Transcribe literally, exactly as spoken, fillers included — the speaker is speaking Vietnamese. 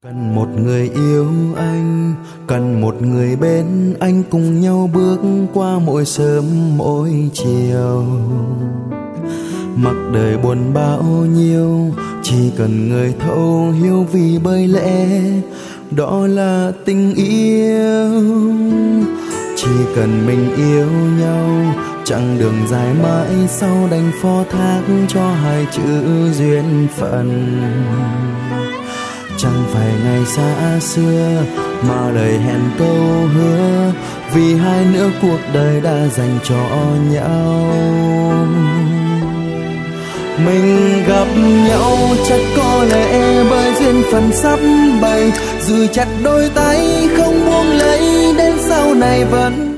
Cần một người yêu anh, cần một người bên anh, cùng nhau bước qua mỗi sớm mỗi chiều. Mặc đời buồn bao nhiêu, chỉ cần người thấu hiểu, vì bởi lẽ đó là tình yêu. Chỉ cần mình yêu nhau, chặng đường dài mãi sau đành phó thác cho hai chữ duyên phận. Chẳng phải ngày xa xưa mà lời hẹn câu hứa, vì hai nữa cuộc đời đã dành cho nhau. Mình gặp nhau chắc có lẽ bởi duyên phận sắp bày, giữ chặt đôi tay không buông lấy, đến sau này vẫn